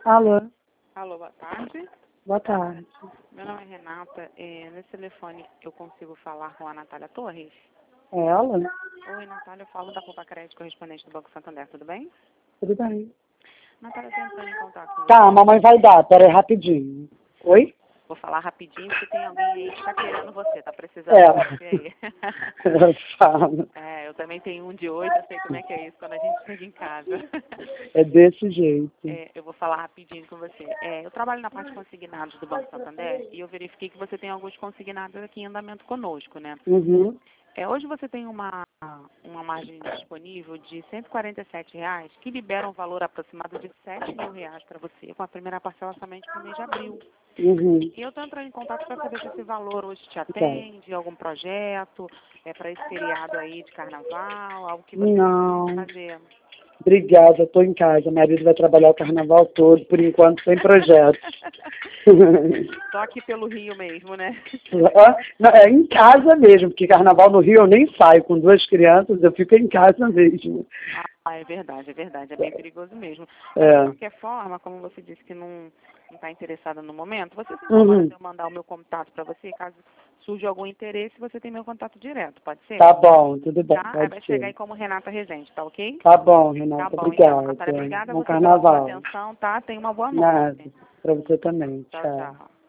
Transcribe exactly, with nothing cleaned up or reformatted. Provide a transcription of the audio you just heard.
Alô, Alô, boa tarde. boa tarde. Meu nome é Renata. É, nesse telefone eu consigo falar com a Natália Torres? É ela? Oi, Natália, eu falo da Copa Crédito, correspondente do Banco Santander, tudo bem? Tudo bem. Natália, eu tô entrando em contato com Tá, a você. mamãe vai dar, pera aí rapidinho. Oi? Vou falar rapidinho, porque tem alguém aí que tá querendo você, tá precisando É. de você aí. Eu falo. É, eu também tenho um de oito, eu sei como é que é isso quando a gente chega em casa. É desse jeito. É, eu vou falar rapidinho com você. É, eu trabalho na parte de consignados do Banco Santander e eu verifiquei que você tem alguns consignados aqui em andamento conosco, né? Uhum. É, hoje você tem uma, uma margem disponível de cento e quarenta e sete reais, que libera um valor aproximado de sete mil reais para você, com a primeira parcela somente no mês de abril. Uhum. E eu estou entrando em contato para saber se esse valor hoje te Tá. atende, algum projeto, é, para esse feriado aí de carnaval, algo que você Não. gostaria de fazer. Obrigada, eu tô em casa. Meu marido vai trabalhar o carnaval todo, por enquanto sem projeto. Só aqui pelo Rio mesmo, né? Não, é em casa mesmo, porque carnaval no Rio eu nem saio com duas crianças, eu fico em casa mesmo. Ah, é verdade, é verdade, é bem perigoso mesmo. Mas, de É. qualquer forma, como você disse que não está interessada no momento, você se incomoda Uhum. de eu mandar o meu contato para você, caso surja algum interesse, você tem meu contato direto, pode ser? Tá bom, tudo bem, Tá? Aí pode vai chegar aí ser. como Renata Rezende, tá ok? Tá bom, Tá Renata, bom, então. obrigada. Natália, obrigada a Bom você pela sua carnaval. atenção, tá? Tenha uma boa Nada. noite. Pra você também. Tchau, Tchau. tchau.